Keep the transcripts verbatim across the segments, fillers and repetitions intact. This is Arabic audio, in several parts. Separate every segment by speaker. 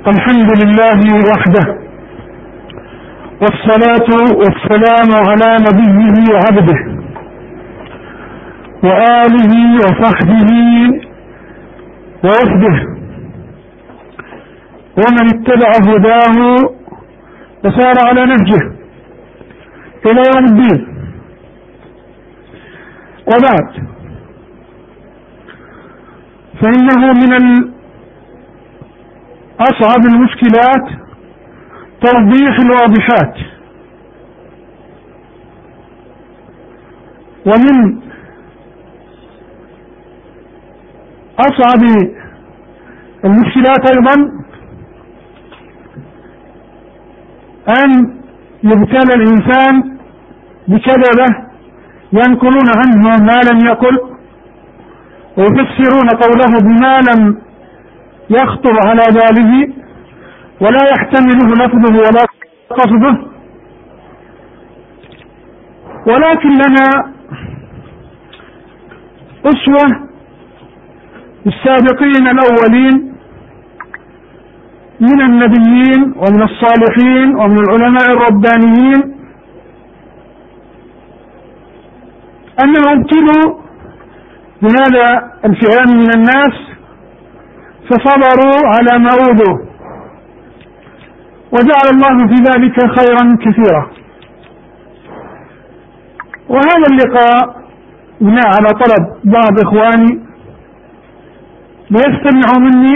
Speaker 1: الحمد لله وحده، والصلاة والسلام على نبيه وعبده وآله وصحبه ووفده ومن اتبع هداه وسار على نهجه إلى يوم الدين. وبعد، فإنه من أصعب المشكلات توضيح الواضحات، ومن أصعب المشكلات أيضا أن يبتلى الإنسان بكذبة ينقلون عنه ما لم يقل، ويفسرون قوله بما لم يخطر على باله ولا يحتمله لفظه ولا قصده. ولكن لنا أسوة السابقين الأولين من النبيين ومن الصالحين ومن العلماء الربانيين، أنهم ابتلوا بهذا الفئام من الناس فصبروا على ما أوذوا، وجعل الله في ذلك خيرا كثيرا. وهذا اللقاء بناء على طلب بعض إخواني ليستمعوا مني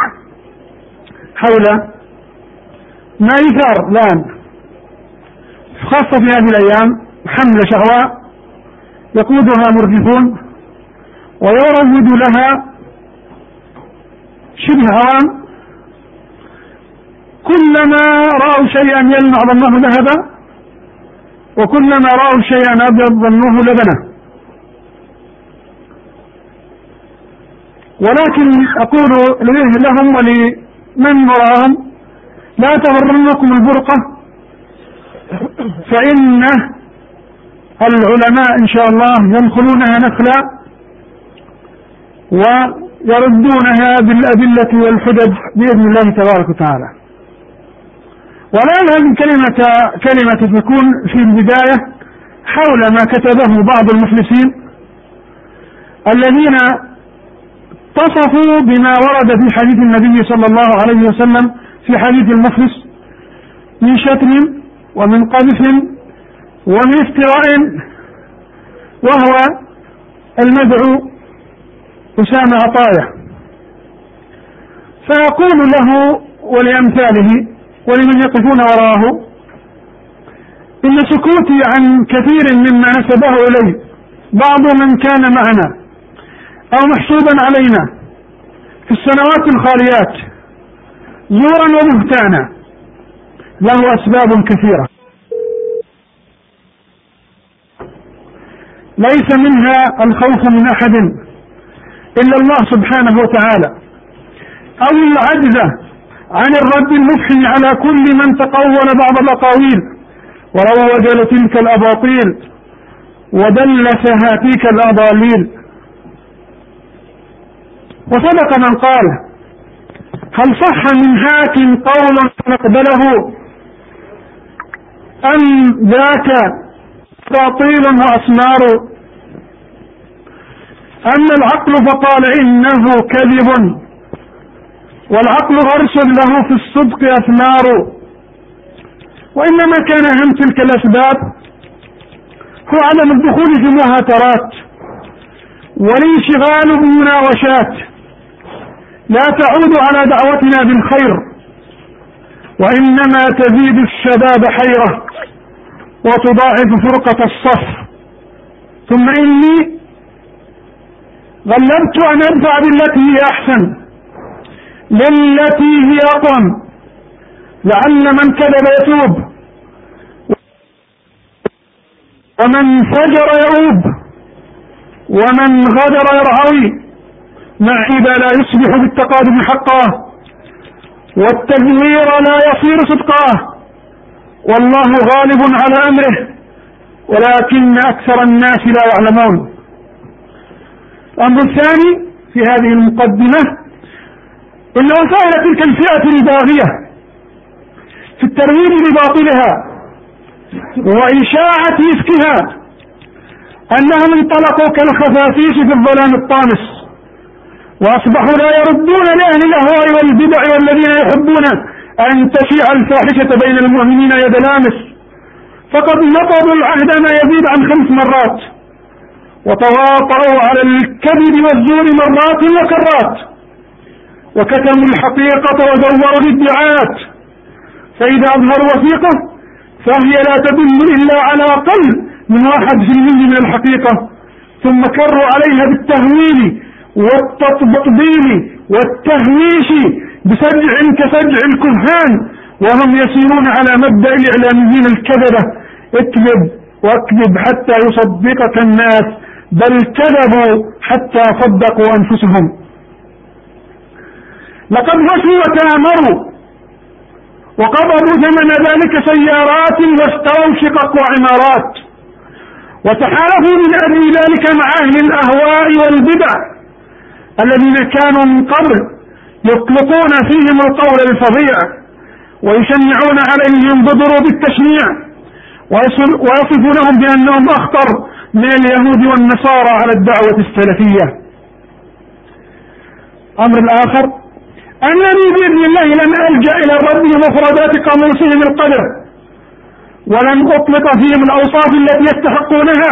Speaker 1: حول ما يثار الآن خاصة في هذه الأيام، حملة شهواء يقودها مرجفون ويروج لها شبه هوام، كلما رأوا شيئا يلمع ظنوه ذهبا، وكلما رأوا شيئا أبيض ظنوه لبنا. ولكن أقول لهم ولمن وراءهم: لا تغرنكم البرقة، فإن العلماء إن شاء الله ينخلونها نخلا ويردونها بالأدلة والحجج بإذن الله تبارك وتعالى. والآن هذه الكلمة كلمة تكون في البداية حول ما كتبه بعض المفلسين الذين اتصفوا بما ورد في حديث النبي صلى الله عليه وسلم في حديث المفلس من شتم ومن قذف ومن افتراء، وهو المدعو أسامة عطايا. فأقول له ولأمثاله ولمن يقفون وراءه: إن سكوتي عن كثير مما نسبه إليه بعض من كان معنا أو محسوبا علينا في السنوات الخاليات زورا وبهتانا له أسباب كثيرة، ليس منها الخوف من أحد إلا الله سبحانه وتعالى، أو العجز عن الرد المفحم على كل من تقول بعض الأقاويل وروج لتلك الأباطيل ودلسها تلك الأضاليل. وصدق من قال: هل صح من حاكم قول نقبله أم ذاك باطيل وأسمار؟ أما العقل فقال إنه كذب، والعقل غرس له في الصدق أثمار. وإنما كان أهم تلك الأسباب هو عدم الدخول في مهاترات والانشغال بمناوشات لا تعود على دعوتنا بالخير، وإنما تزيد الشباب حيرة وتضاعف فرقة الصف. ثم إني غلبت أن أدفع بالتي هي أحسن للتي هي أقوم، لعل من كذب يتوب ومن فجر يعوب ومن غدر يرعوي، مع إذا لا يصبح بالتقادم حقا والتزوير لا يصير صدقا، والله غالب على أمره ولكن أكثر الناس لا يعلمون. الأمر الثاني في هذه المقدمة: إن وسائل تلك الفئة الباغية في الترويج لباطلها وإشاعة إفكها أنهم انطلقوا كالخفافيش في الظلام الطامس، وأصبحوا لا يردون لأهل الأهواء والبدع والذين يحبون أن تشيع الفاحشة بين المؤمنين يد لامس، فقد نقضوا العهد ما يزيد عن خمس مرات، وتواطؤوا على الكذب والزور مرات وكرات، وكتموا الحقيقة وزوروا الادعاءات، فإذا أظهروا وثيقة فهي لا تدل إلا على أقل من واحد في المية من الحقيقة، ثم كروا عليها بالتهويل والتطبيل والتهميش بسجع كسجع الكهان، وهم يسيرون على مبدأ الإعلاميين الكذبة: اكذب واكذب حتى يصدقك الناس، بل كذبوا حتى صدقوا أنفسهم. لقد غشوا وتآمروا وقبضوا ثمن ذلك سيارات واشتروا شقق وعمارات، وتحالفوا من أجل ذلك مع أهل الأهواء والبدع الذين كانوا من قبل يطلقون فيهم القول الفظيع ويشنعون عليهم بضروب التشنيع ويصفونهم بأنهم أخطر من اليهود والنصارى على الدعوة السلفية. أمر الآخر أنني بإذن الله لن ألجأ إلى الرد بمفردات قاموسهم القدر، ولن أطلق فيهم الأوصاف التي يستحقونها،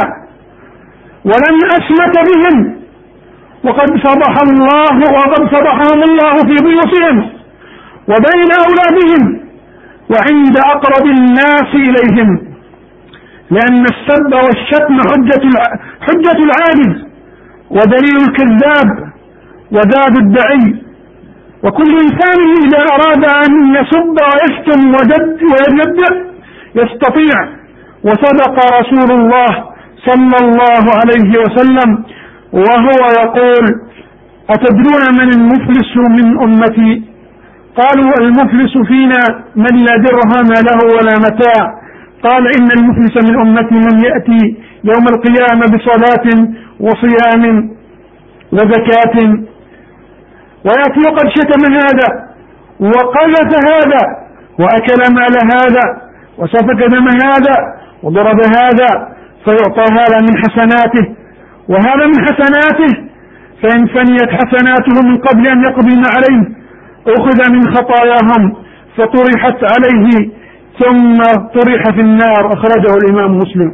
Speaker 1: ولن أشمت بهم، وقد فضح الله وقد فضحهم الله في بيوتهم وبين أولادهم وعند أقرب الناس إليهم، لأن السب والشتم حجة حجة العاجز ودليل الكذاب وزاد الدعي، وكل إنسان إذا أراد أن يسب ويشتم ويجدع يستطيع. وصدق رسول الله صلى الله عليه وسلم وهو يقول: أتدرون من المفلس من أمتي؟ قالوا: المفلس فينا من لا درهم له ولا متاع. قال: إن المفلس من أمتي من يأتي يوم القيامة بصلاة وصيام وزكاة، ويأتي وقد شتم هذا وقذف هذا وأكل مال هذا وسفك دم هذا وضرب هذا، فيعطى هذا من حسناته وهذا من حسناته، فإن فنيت حسناته من قبل أن يقضي ما عليه أخذ من خطاياهم فطرحت عليه ثم طرح في النار. أخرجه الإمام مسلم.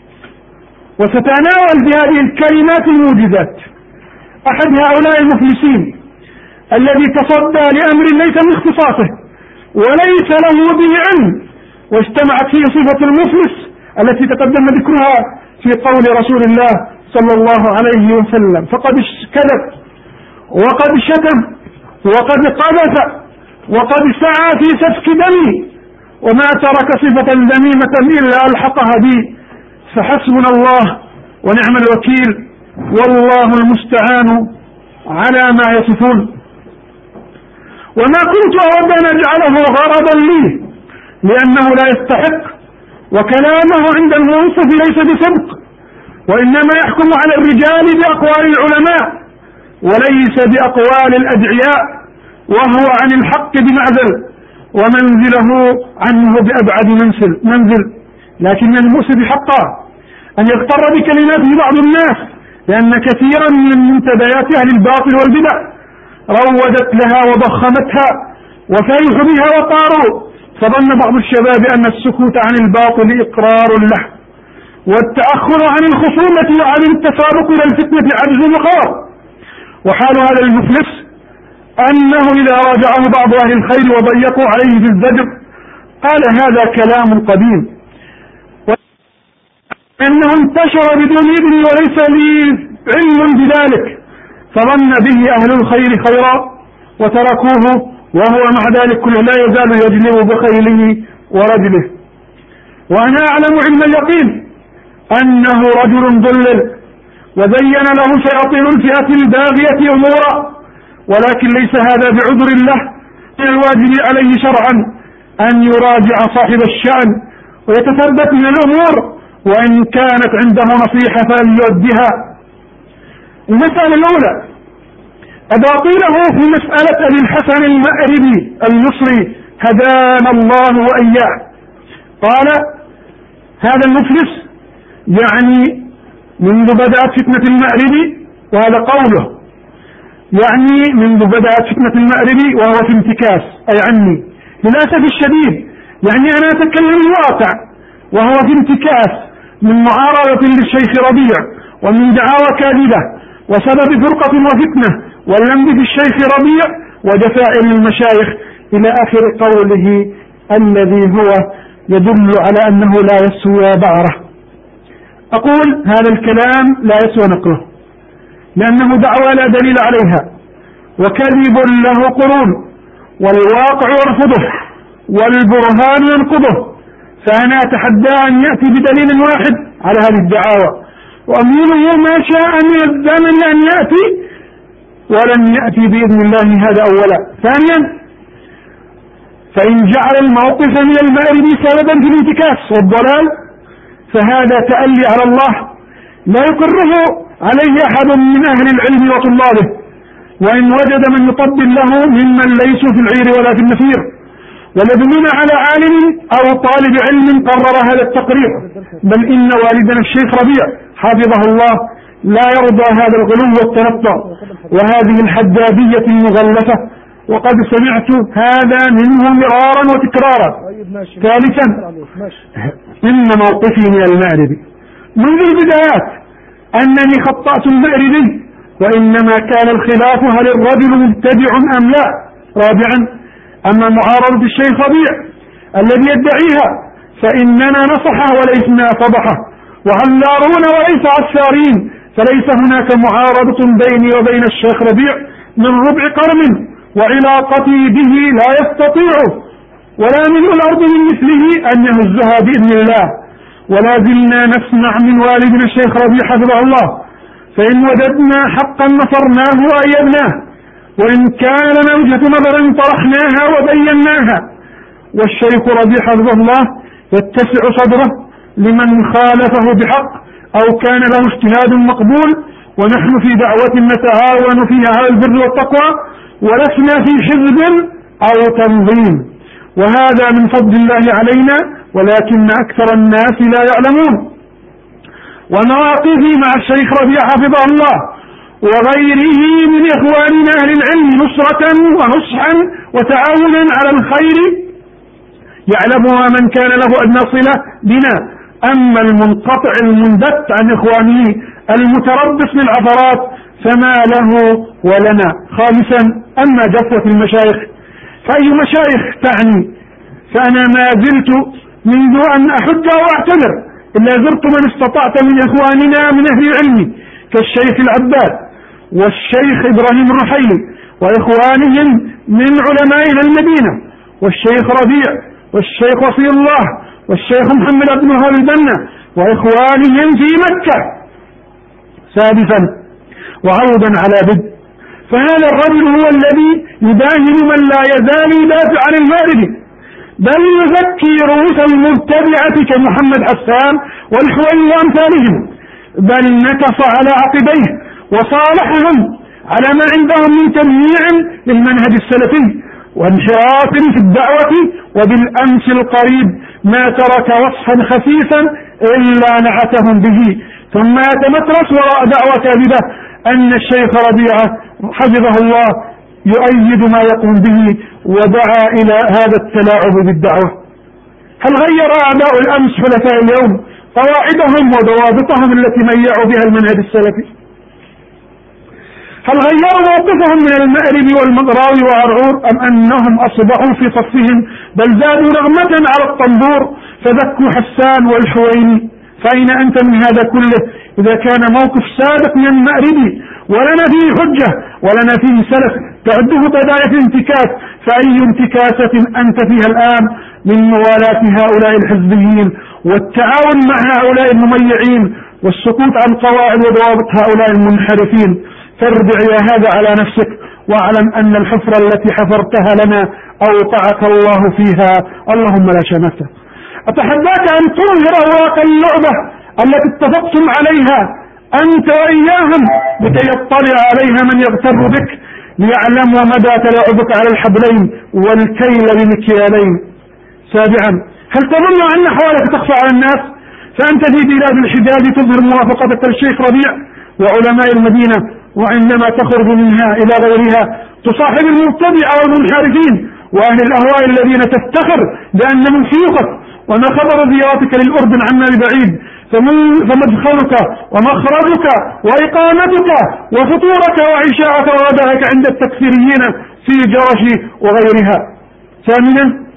Speaker 1: وستناول بهذه الكلمات الموجزات أحد هؤلاء المفلسين الذي تصدى لأمر ليس من اختصاصه وليس له به علم، واجتمعت فيه صفة المفلس التي تقدم ذكرها في قول رسول الله صلى الله عليه وسلم: فقد كذب وقد شتم وقد قذف وقد سعى في سفك دمي، وما ترك صفة ذميمة إلا ألحقها بي، فحسبنا الله ونعم الوكيل، والله المستعان على ما يصفون. وما كنت أود أن أجعله غرضا لي لأنه لا يستحق، وكلامه عند المنصف ليس بصدق، وإنما يحكم على الرجال بأقوال العلماء وليس بأقوال الأدعياء، وهو عن الحق بمعزل ومنزله عنه بأبعد منزل, منزل لكن المؤسف حقا أن يغتر بكلماته بعض الناس، لأن كثيرا من منتديات أهل الباطل والبدع روجت لها وضخمتها وفرحوا بها وطاروا، فظن بعض الشباب أن السكوت عن الباطل إقرار له، والتأخر عن الخصومة وعن التسابق إلى الفتنة عجز وخور. وحال هذا المفلس أنه إذا راجعه بعض أهل الخير وضيقوا عليه في الزجر قال: هذا كلام قديم، وإنه انتشر بدون إذن وليس لي علم بذلك، فظن به أهل الخير خيرا وتركوه، وهو مع ذلك كله لا يزال يجلب بخيله ورجله. وأنا أعلم علم اليقين أنه رجل ضلل وزين له شياطين الفئة الباغية أمورا، ولكن ليس هذا بعذر له، من الواجب عليه شرعا أن يراجع صاحب الشأن ويتثبت من الأمور، وإن كانت عنده نصيحة فليؤدها. المسألة الأولى: أباطيله في مسألة أبي الحسن المأربي المصري هدانا الله وإياه. قال هذا المفلس يعني منذ بدأت فتنة المأربي، وهذا قوله، يعني منذ بدأت فتنة المأربي وهو في انتكاس، أي عني للأسف الشديد، يعني أنا أتكلم الواقع، وهو في انتكاس من معارضة للشيخ ربيع ومن دعاوى كاذبة وسبب فرقة وفتنة واللمد في الشيخ ربيع ودفاع المشايخ إلى آخر قوله الذي هو يدل على أنه لا يسوى بعره. أقول هذا الكلام لا يسوى نقله، لأنه دعوى لا دليل عليها وكذب له قرون، والواقع يرفضه والبرهان ينقضه، فأنا أتحدى أن يأتي بدليل واحد على هذه الدعاوى، وأمينه ما شاء من الزمن أن يأتي، ولن يأتي بإذن الله. هذا أولا. ثانيا، فإن جعل الموقف من المأربي سببا في الانتكاس والضلال فهذا تألي على الله لا يقره عليه أحد من أهل العلم وطلابه، وإن وجد من يطبل له ممن ليسوا في العير ولا في النفير، ولدلنا على عالم أو طالب علم قرر هذا التقرير، بل إن والدنا الشيخ ربيع حفظه الله لا يرضى هذا الغلو والتنطع وهذه الحدادية المغلفة، وقد سمعت هذا منه مرارا وتكرارا. ثالثا، إن موقفي من المأربي منذ البدايات أنني خطأت المأربي، وإنما كان الخلاف هل الرجل مبتدع أم لا. رابعا، أما معارضة الشيخ ربيع الذي يدعيها فإننا نصحه وليسنا فضحه، وعلارون وليس عسارين، فليس هناك معارضة بيني وبين الشيخ ربيع من ربع قرن، وعلاقتي به لا يستطيع ولا ملء الأرض من مثله أن يهزها بإذن الله. ولا زلنا نسمع من والدنا الشيخ ربيع حفظه الله، فإن وجدنا حقا نصرناه وأيدناه، وإن كان لنا وجهة نظر طرحناها وبيناها. والشيخ ربيع حفظه الله يتسع صدره لمن خالفه بحق أو كان له اجتهاد مقبول، ونحن في دعوة نتعاون فيها على البر والتقوى، ولسنا في حزب أو تنظيم، وهذا من فضل الله علينا، ولكن أكثر الناس لا يعلمون. ومواقفي مع الشيخ ربيع حفظه الله وغيره من إخواننا أهل العلم نصرة ونصحا وتعاونا على الخير يعلمها من كان له أدنى صلة بنا، أما المنقطع المنبت عن إخوانه المتربص بالعثرات فما له ولنا. خامسا، أما جفوة المشايخ فأي مشايخ تعني؟ فأنا ما زلت منذ أن أحج وأعتذر إلا زرت من استطعت من إخواننا من أهل العلم كالشيخ العباد والشيخ إبراهيم الرحيلي وإخوانهم من علمائنا المدينة، والشيخ ربيع والشيخ وصي الله والشيخ محمد بن وهاب البنا وإخوانهم في مكة. سادسا، وعودا على بدء، فهذا الرجل هو الذي يداهن من لا يزال يدافع عن المأربي، بل يزكي رؤوس المبتدعة كمحمد حسان والحويني وأمثالهم، بل نكص على عقبيه وصالحهم على ما عندهم من تمييع للمنهج السلفي وانحراف في الدعوة. وبالأمس القريب ما ترك وصفا خسيسا إلا نعتهم به، ثم يتمترس وراء دعوة كاذبة أن الشيخ ربيع حفظه الله يؤيد ما يقوم به، ودعا إلى هذا التلاعب بالدعوة. هل غير أعداء الأمس حلفاء اليوم قواعدهم وضوابطهم التي ميعوا بها المنهج السلفي؟ هل غيروا موقفهم من المأرب والمغراوي وعرعور، أم أنهم أصبحوا في صفهم بل زادوا رغمة على الطنبور فذكوا حسان والحويني؟ فأين أنت من هذا كله إذا كان موقف سابق من المأربي ولنا فيه حجة ولنا فيه سلف تعده بداية انتكاس؟ فأي انتكاسة أنت فيها الآن من موالاة هؤلاء الحزبيين والتعاون مع هؤلاء المميعين والسكوت عن قواعد وضوابط هؤلاء المنحرفين؟ فارجع يا هذا على نفسك، واعلم أن الحفرة التي حفرتها لنا أوقعك الله فيها، اللهم لا شماتة. أتحداك أن تنظر أوراق اللعبة التي اتفقتم عليها أنت وإياهم لكي يطلع عليها من يغتر بك ليعلموا مدى تلاعبك على الحبلين والكيل بمكيالين. سابعا، هل تظن أن أحوالك تخفى على الناس؟ فأنت في بلاد الحجاز تظهر موافقتك للشيخ ربيع وعلماء المدينة، وعندما تخرج منها إلى غيرها تصاحب المبتدع والمنحرفين وأهل الأهواء الذين تفتخر بأنهم شيوخك. وما خبر زيارتك للأردن عنا ببعيد، فمدخلك ومخرجك وإقامتك وفطورك وعشاءك وغداءك عند التكفيريين في جرش وغيرها. ثامنا،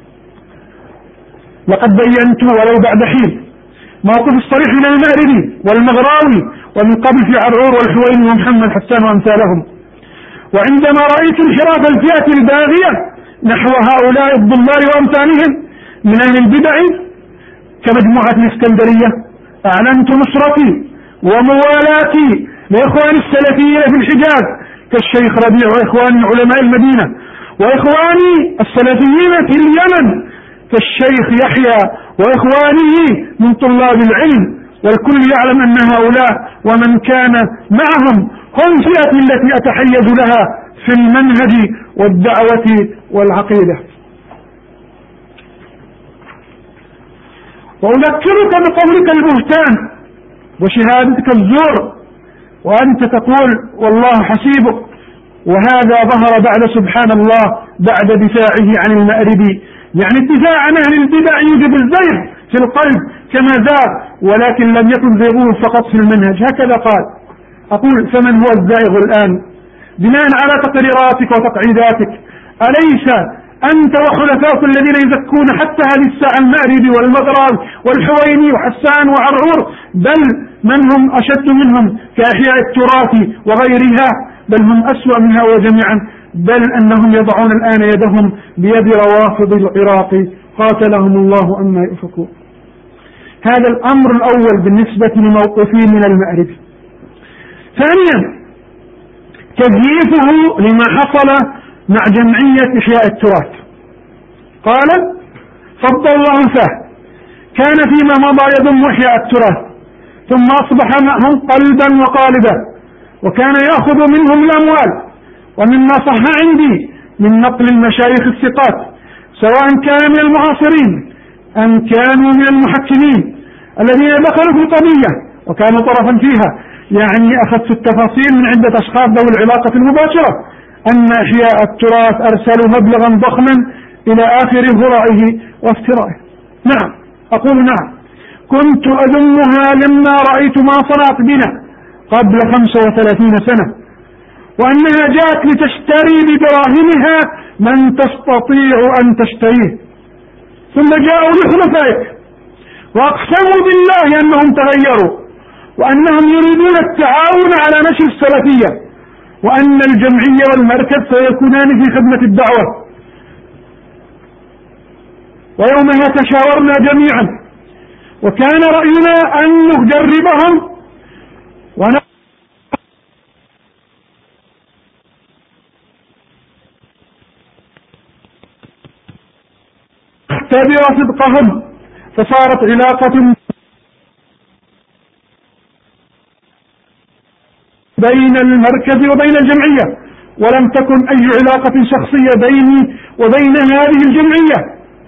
Speaker 1: لقد بينت ولو بعد حين موقف الصريح من المأربي والمغراوي ومن قبل في عرعور والحويني ومحمد حسان وأمثالهم. وعندما رأيت انحراف الفئة الباغية نحو هؤلاء الضلال وأمثالهم من أهل البدع كمجموعة الإسكندرية أعلنت نصرتي وموالاتي لإخوان السلفيين في الحجاز كالشيخ ربيع وإخوان علماء المدينة، وإخواني السلفيين في اليمن كالشيخ يحيى وإخوانه من طلاب العلم. والكل يعلم أن هؤلاء ومن كان معهم هم فئة التي أتحيز لها في المنهج والدعوة والعقيدة. وأذكرك بقولك البهتان وشهادتك الزور وأنت تقول والله حسيبك، وهذا ظهر بعد سبحان الله بعد دفاعه عن المأربي، يعني الدفاع عن أهل البدع يوجب الزيغ في القلب كما زاغ، ولكن لم يكن زيغوه فقط في المنهج. هكذا قال. أقول فمن هو الزائغ الآن بناء على تقريراتك وتقعيداتك؟ أليس أنت وخلفاء الذين يزكون حتى هذه الساعة المأربي والمغرب والحويني وحسان وعرعور، بل من هم أشد منهم كأحياء التراث وغيرها، بل هم أسوأ من هؤلاء جميعا، بل أنهم يضعون الآن يدهم بيد روافض العراق قاتلهم الله أما يؤفكون. هذا الأمر الأول بالنسبة لموقفي من المأربي. ثانيا، تزييفه لما حصل مع جمعية إحياء التراث. قال فضل الله فاه كان فيما مضى يضم إحياء التراث ثم أصبح معهم قلبا وقالبا، وكان يأخذ منهم الأموال. ومما صح عندي من نقل المشايخ الثقات سواء كان من المعاصرين أم كانوا من المحكمين الذين دخلوا في القضية وكانوا طرفا فيها، يعني أخذت التفاصيل من عدة أشخاص ذوي العلاقة المباشرة، أن إحياء التراث أرسلوا مبلغا ضخما إلى آخر هرائه وافترائه. نعم، أقول نعم، كنت أذمها لما رأيت ما صنعت بنا قبل خمسة وثلاثين سنة، وأنها جاءت لتشتري بدراهمها من تستطيع أن تشتريه، ثم جاءوا لخلفائك وأقسموا بالله أنهم تغيروا وأنهم يريدون التعاون على نشر السلفية، وأن الجمعية والمركز سيكونان في خدمة الدعوة. ويومها تشاورنا جميعا وكان رأينا أن نجربهم ونختبر صدقهم، فصارت علاقة بين المركز وبين الجمعية، ولم تكن أي علاقة شخصية بيني وبين هذه الجمعية،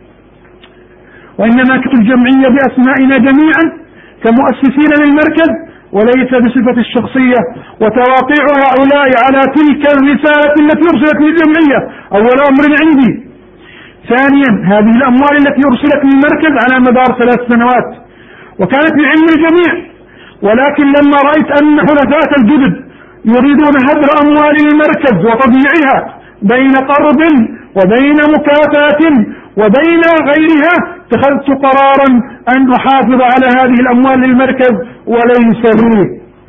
Speaker 1: وإنما كانت الجمعية بأسمائنا جميعا كمؤسسين للمركز وليس بصفة الشخصية. وتواقيع هؤلاء على تلك الرسالة التي أرسلت للجمعية أول أمر عندي. ثانيا، هذه الأموال التي أرسلت للمركز على مدار ثلاث سنوات وكانت بعلم الجميع، ولكن لما رأيت أن حلفاء الجدد يريدون هدر أموال المركز وتضييعها بين قرض وبين مكافأة وبين غيرها، اتخذت قرارا أن أحافظ على هذه الأموال للمركز وليس لي.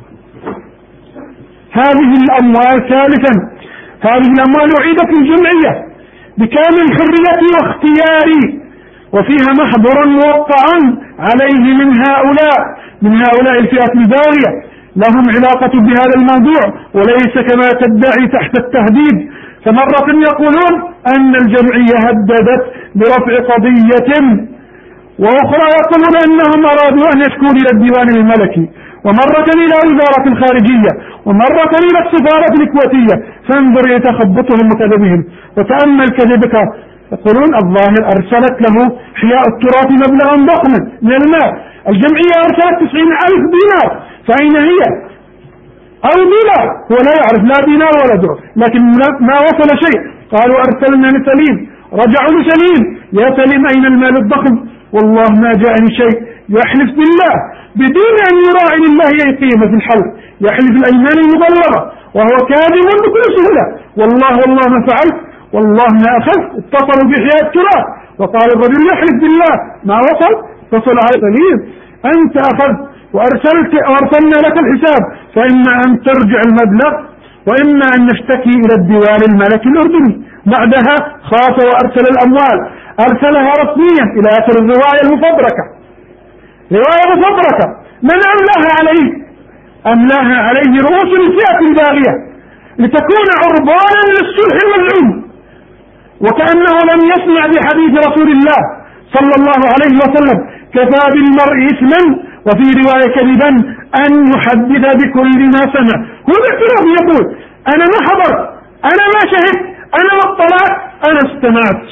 Speaker 1: هذه الأموال ثالثا، هذه الأموال أعيدت للجمعية بكامل حريتي واختياري، وفيها محضر موقع عليه من هؤلاء من هؤلاء الفئات الباغية لهم علاقة بهذا الموضوع، وليس كما تدعي تحت التهديد. فمرة يقولون أن الجمعية هددت برفع قضية، وأخرى يقولون أنهم أرادوا أن يشكوا إلى الديوان الملكي، ومرة إلى وزارة الخارجية، ومرة إلى السفارة الكويتية، فانظر إلى تخبطهم وكذبهم وتأمل كذبك. يقولون الظاهر أرسلت له إحياء التراث مبلغا ضخما من المال، الجمعية أرسلت تسعين ألف دينار، فأين هي؟ أو دينار، هو لا يعرف لا دينار ولا درهم، لكن ما وصل شيء. قالوا أرسلنا لسليم، رجعوا لسليم، يا سليم أين المال الضخم؟ والله ما جاءني شيء. يحلف بالله بدون أن يراعي لله أي قيمة في الحلف، يحلف الأيمان المبلغة وهو كاذب بكل سهولة. والله والله ما فعلت، والله ما أخذت. اتصلوا بإحياء التراث وقال الرجل يحلف بالله ما وصل. اتصل على سليم، أنت أخذت وأرسلت وأرسلنا لك الحساب، فإما أن ترجع المبلغ وإما أن نشتكي إلى الديوان الملكي الأردني. بعدها خاف وأرسل الأموال، أرسلها رسميا إلى آخر الرواية المفبركة، رواية مفبركة. من أملاها عليه؟ أملاها عليه رؤوس الفئة الباغية لتكون عربانا للصلح والعلم، وكأنه لم يسمع بحديث رسول الله صلى الله عليه وسلم: كفى بالمرء إثما وفي رواية كذبا أن يحدث بكل ما سمع. هو باعتراف يقول أنا ما حضرت، أنا ما شهدت، أنا ما اطلعت، أنا استمعت.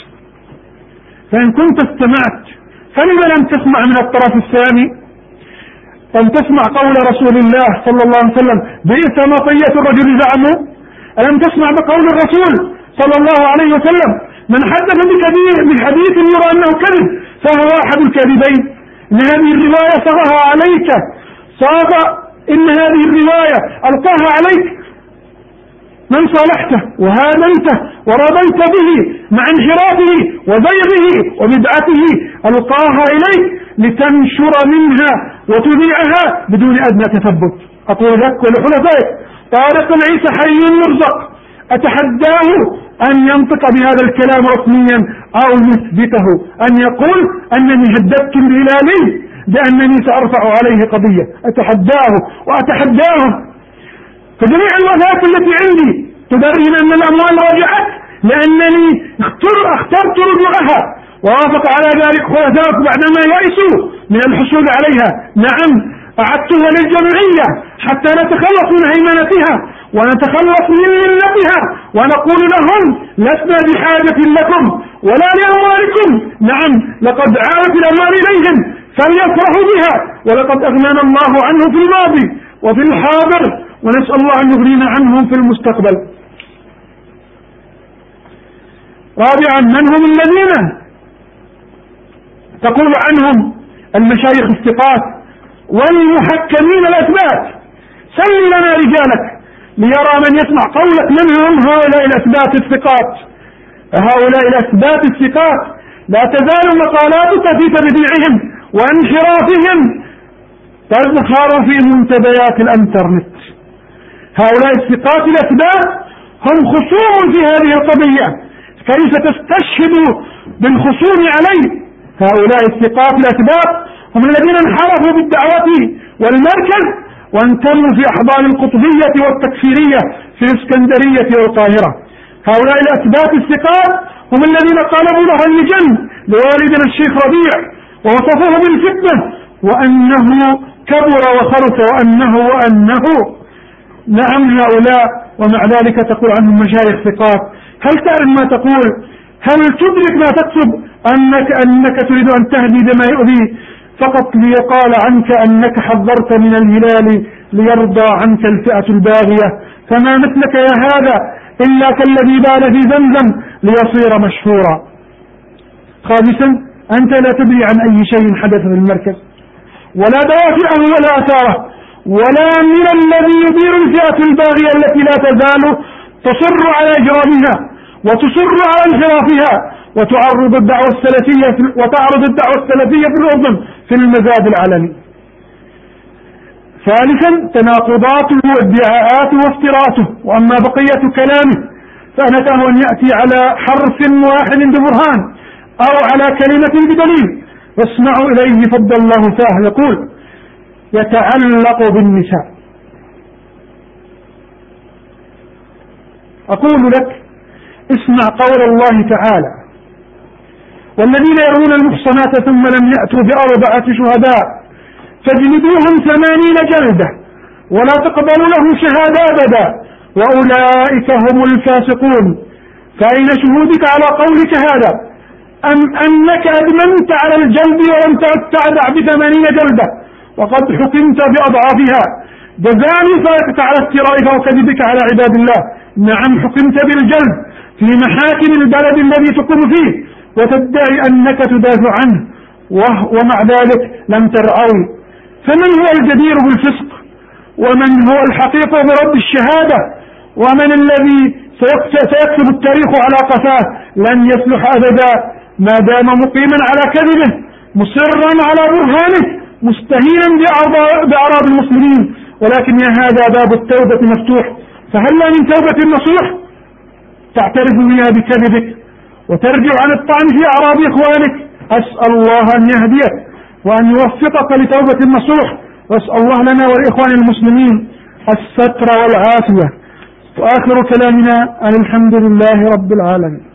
Speaker 1: فإن كنت استمعت فلما لم تسمع من الطرف الثاني؟ لم تسمع قول رسول الله صلى الله عليه وسلم: بئس مطية الرجل زعمه؟ ألم تسمع بقول الرسول صلى الله عليه وسلم: من حدث بحديث يرى أنه كذب فهو أحد الكاذبين؟ إن هذه الرواية صاغها عليك، صاغ إن هذه الرواية ألقاها عليك من صالحته وهادنته ورضيت به مع انحرافه وزيغه وبدعته، ألقاها إليك لتنشر منها وتذيعها بدون أدنى تثبت. أقول لك ولحلفائك: طارق العيسى حي يرزق، أتحداه أن ينطق بهذا الكلام رسميا أو يثبته، أن يقول أنني هددت الهلالي بأنني سأرفع عليه قضية. أتحداه وأتحداهم. فجميع الوثائق التي عندي تبين أن الأموال رجعت لأنني اخترت رجوعها، ووافق على ذلك خلفائك بعدما يئسوا من الحصول عليها. نعم، أعدتها للجمعية حتى نتخلص من هيمنتها ونتخلص من ملتها، ونقول لهم: لسنا بحاجة لكم ولا لأموالكم. نعم، لقد عادت الأموال إليهم فليفرحوا بها، ولقد أغنانا الله عنه في الماضي وفي الحاضر، ونسأل الله أن يغنينا عنهم في المستقبل. رابعا: من هم الذين تقول عنهم المشايخ الثقات والمحكمين الأثبات؟ سل لنا رجالك ليرى من يسمع قولك من هم هؤلاء الأثبات الثقات. هؤلاء الأثبات الثقات لا تزال مقالاتك في تبديعهم وانحرافهم تظهر في منتديات الانترنت. هؤلاء الثقات الأثبات هم خصوم في هذه القضية، كيف تستشهد بالخصوم عليه؟ هؤلاء الثقات الأثبات هم الذين انحرفوا بالدعوة والمركز وانتموا في أحضان القطبية والتكفيرية في الإسكندرية والقاهرة. هؤلاء الأثبات الثقات هم الذين قلبوا له اللجن لوالدنا الشيخ ربيع ووصفوه بالفتنة وأنه كبر وخرف وأنه وأنه نعم هؤلاء، ومع ذلك تقول عنهم مشايخ ثقات. هل تعلم ما تقول؟ هل تدرك ما تكتب؟ أنك, أنك تريد أن تهدي بما يؤذي فقط ليقال عنك أنك حذرت من الهلال ليرضى عنك الفئة الباغية. فما مثلك يا هذا إلا كالذي بال في زمزم ليصير مشهورا. خامسا: أنت لا تدري عن أي شيء حدث في المركز ولا دوافعه ولا أثاره ولا من الذي يدير الفئة الباغية التي لا تزال تصر على إجرامها وتصر على انحرافها وتعرض الدعوة السلفية وتعرض الدعوة السلفية في الأردن في المزاد العلني. ثالثا: تناقضاته وادعاءاته وافتراءاته. وأما بقية كلامه فنتاه أن يأتي على حرف واحد ببرهان أو على كلمة بدليل. واسمعوا إليه فضل الله فاه. يقول: يتعلق بالنساء. أقول لك: اسمع قول الله تعالى: والذين يرون المحصنات ثم لم يأتوا بأربعة شهداء فاجلدوهم ثمانين جلدة ولا تقبلوا له شهادة أبدا وأولئك هم الفاسقون. فأين شهودك على قولك هذا؟ أم أنك أدمنت على الجلد ولم تتعدع بثمانين جلدة وقد حكمت بأضعافها جزاء فائقك على افترائك وكذبك على عباد الله؟ نعم، حكمت بالجلد في محاكم البلد الذي تقوم فيه وتدعي أنك تدافع عنه ومع ذلك لم ترعوي. فمن هو الجدير بالفسق؟ ومن هو الحقيق برد الشهادة؟ ومن الذي سيكتب التاريخ على قفاه؟ لن يصلح أبدا ما دام مقيما على كذبه مصرا على برهانه مستهينا بأعراض المسلمين. ولكن يا هذا باب التوبة مفتوح، فهلا من توبة نصوح تعترف بها بكذبك وترجع عن الطعن في أعراض إخوانك. أسأل الله أن يهديك وأن يوفقك لتوبة النصوح، وأسأل الله لنا والإخوان المسلمين الستر والعافية. وآخر كلامنا أن الحمد لله رب العالمين.